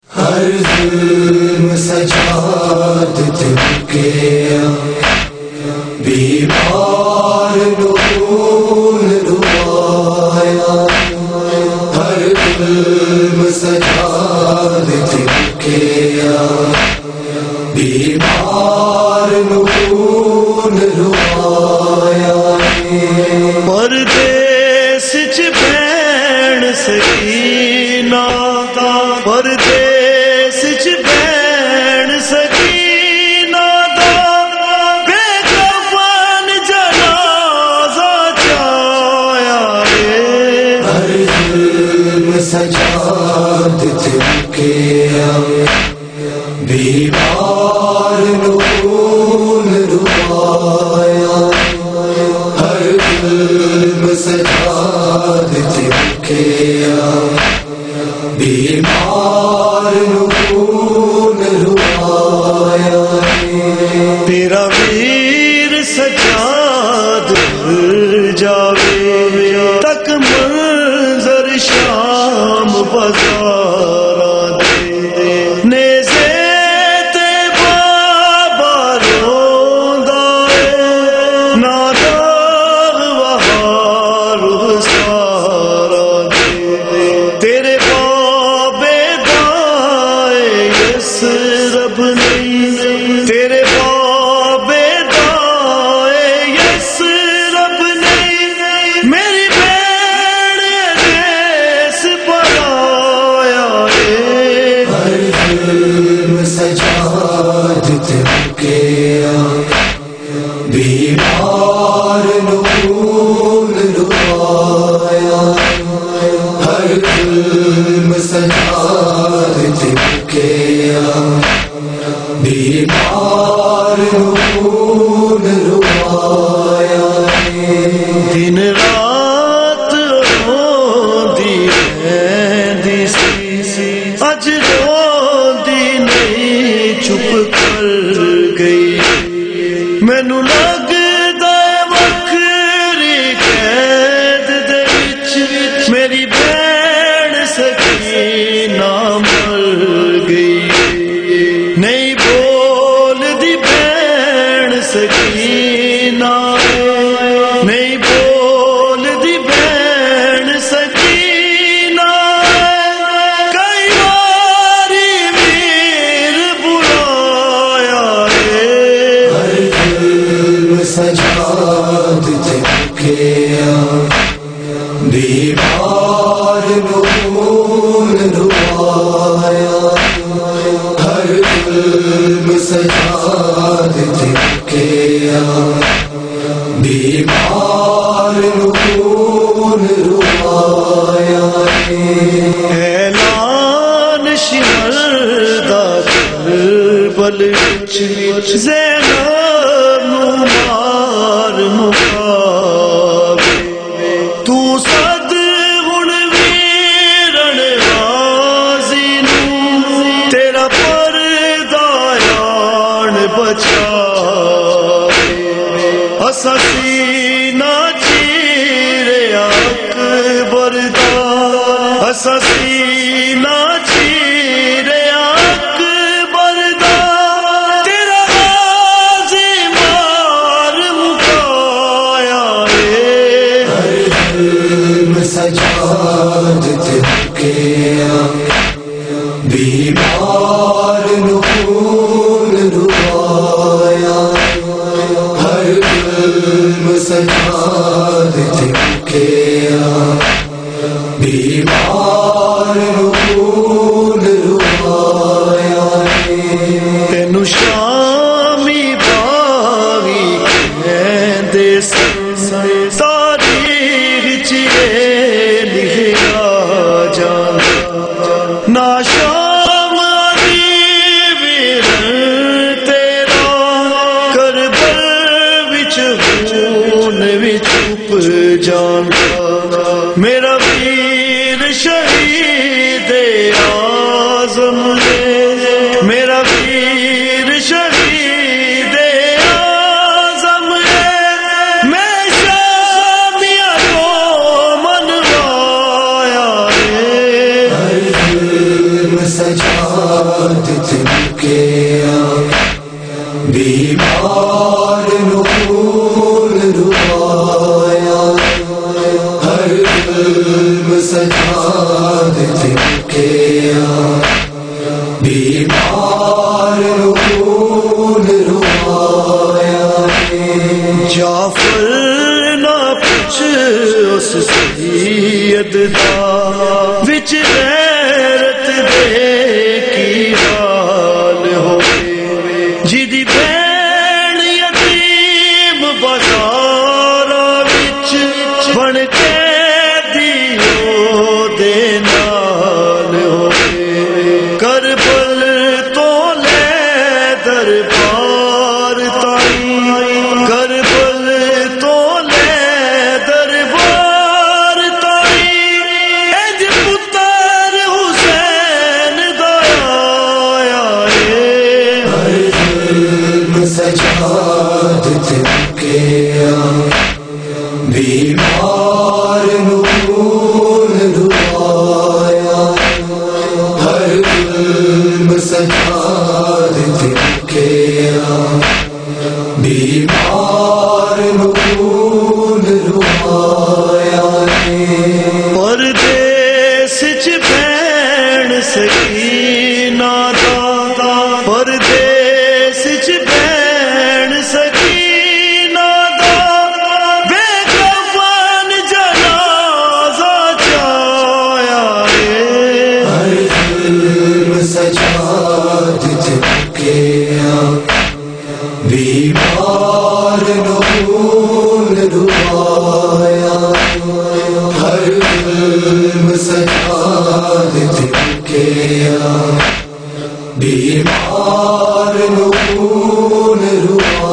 ہر ظلم سجاد تھکیا، بیمار نون روایا، ہر ظلم سجاد تھکیا، بیمار نون روایا، پردیس چ بھیڑ سکینہ دا، پردیس چ بھیڑ سکینہ دا، بے کفن جنازہ چایا ہے، ہر ظلم سجاد تھکیا، بیمار نون روایا، ہر ظلم سجاد تھکیا، بیمار نون روایا، تیرا ویر سجاد جاوے تک منظر شام بازار دے، نیزے تے بابا روندا اے، ناداغ وہار سارا دے، تیرے بابے دائے یس رب نہیں، تیرے بابے دائے یس رب نہیں، میری بھیڑ دیس پر آیا ہے، ہر ظلم سجاد تھکیا، بیمار نون روایا، ہر ظلم سجاد تھکیا، بیمار نون روایا، دن رات روندی رہندی سی، اج روندی نہیں چپ کر گئی، مینوں لگدا ہے وکھری قید دے وچ میری بھیڑ سکینہ مر گئی، نہیں بولدی بھیڑ سکینہ، نہیں بولدی بھیڑ سکینہ، کئی واری ویر بلایا ہے، ہر ظلم سجاد تھکیا، بیمار نون روایا، ہر ظلم سجاد تھکیا، بیمار نون روایا، اعلان شمر دا کربل وچ زینب نو مار مکاوے، تو صد ہن ویرن غازی نو، تیرا پردہ آن بچاوے، اساں سینہ چیرے اکبر دا، اساں سینہ چیرے اکبر دا، تیرا غازی مار مکایا ہے، ہر ظلم سجاد تھکیا، بیمار نون روایا، ہر ظلم سجاد تھکیا، بیمار نون روایا، تینو شامی باغی کہندے سن، تاریخ چ لکھیا جاندا، نا شام علی ویرن تیرا، کربل وچ خون وچ چھپ جاندا، میرا ویر شہید اعظم نے، میرا ویر شہید اعظم ہے، میں شامیہ کو منوایا ہے، ہر ظلم سجاد کے بیمار نقول روایا ہر قلب سجاد کے بیمار نقول روایا جعفر نہ پوچھ اس سید دا وچ غیرت دے کی حال ہوئے جدی بین یتیم بازاراں وچ بن کے دیو دے نال ہوئے کربل تو لے دربار تائیں کربل تو لے دربار تائیں اج پتر حسین دا آیا ہر قلب سجاد کے بیمار نقول روایا ہر قلب سجاد کے بیمار نقول روایا پردیس چ بھین سکینہ دا پردیس چ بھین سکینہ دا بے کفن جنازہ چایا ہر قلب سجاد کے بیمار نقول روایا ہر قلب سجاد کے بیمار نقول روایا